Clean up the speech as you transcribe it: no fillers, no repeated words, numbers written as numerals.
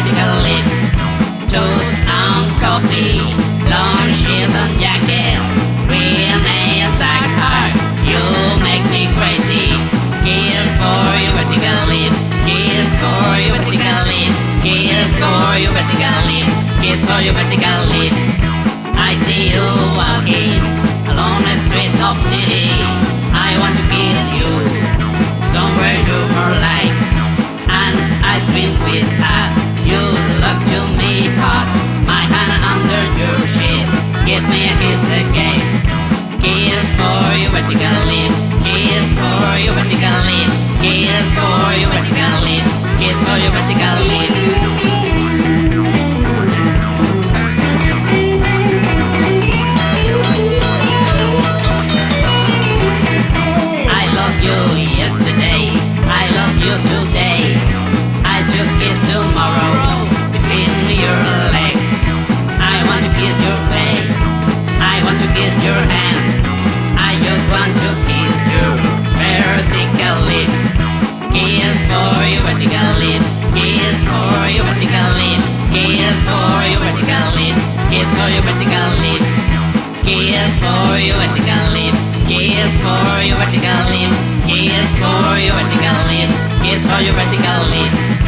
vertical lips. Toast on coffee, long shirt and jacket, real nails dark heart, you make me crazy. Kiss for your vertical lips, kiss for your vertical lips, kiss for your vertical lips, kiss for your vertical lips. I see you walking along the street of city. I want to kiss you somewhere you are like, and I spin with us. You look to me hot, my hand under your sheet. Give me a kiss again. Kiss for your vertical lips, kiss for your vertical lips, kiss for your vertical lips, kiss for your vertical lips. I love you yesterday, I love you today. I took kiss tomorrow between your legs. I want to kiss your face, I want to kiss your hands. I just want to kiss your vertical lips. Kiss for your vertical lips, kiss for your vertical lips, kiss for your vertical lips, kiss for your vertical lips, kiss for your vertical lips, kiss for your vertical lips, kiss for your vertical lips, kiss for your vertical lips.